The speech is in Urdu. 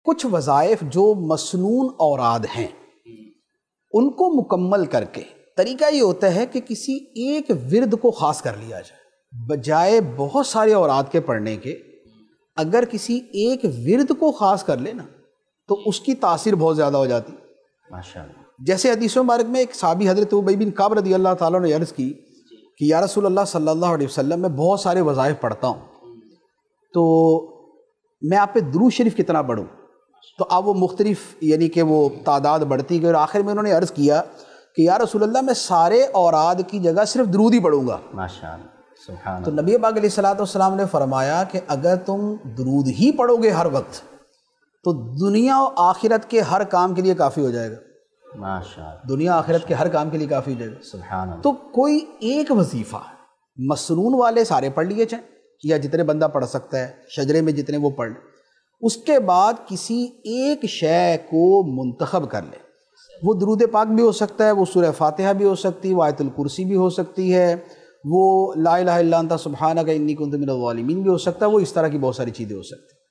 کچھ وظائف جو مسنون اوراد ہیں ان کو مکمل کر کے طریقہ یہ ہوتا ہے کہ کسی ایک ورد کو خاص کر لیا جائے، بجائے بہت سارے اوراد کے پڑھنے کے اگر کسی ایک ورد کو خاص کر لے نا تو اس کی تاثیر بہت زیادہ ہو جاتی۔ ماشاءاللہ۔ جیسے حدیث مبارک میں ایک صحابی حضرت ابی بن کعب رضی اللہ تعالیٰ نے عرض کی کہ یا رسول اللہ صلی اللہ علیہ وسلم میں بہت سارے وظائف پڑھتا ہوں، تو میں آپ پہ درود شریف کتنا پڑھوں؟ تو اب وہ مختلف یعنی کہ وہ تعداد بڑھتی گئی، اور آخر میں انہوں نے عرض کیا کہ یا رسول اللہ میں سارے اوراد کی جگہ صرف درود ہی پڑھوں گا۔ ماشاءاللہ، سبحان تو اللہ۔ نبی پاک علیہ السلام نے فرمایا کہ اگر تم درود ہی پڑھو گے ہر وقت تو دنیا و آخرت کے ہر کام کے لیے کافی ہو جائے گا۔ ماشاءاللہ، دنیا آخرت کے ہر کام کے لیے کافی ہو جائے گا۔ سبحان اللہ۔ تو کوئی ایک وظیفہ مسنون والے سارے پڑھ لیے چاہیں یا جتنے بندہ پڑھ سکتا ہے، شجرے میں جتنے وہ پڑھ لیں، اس کے بعد کسی ایک شے کو منتخب کر لے۔ وہ درود پاک بھی ہو سکتا ہے، وہ سورہ فاتحہ بھی ہو سکتی ہے، وہ آیت الکرسی بھی ہو سکتی ہے، وہ لا الہ الا انت سبحانک انی کنت من الظالمین بھی ہو سکتا ہے، وہ اس طرح کی بہت ساری چیزیں ہو سکتی ہیں۔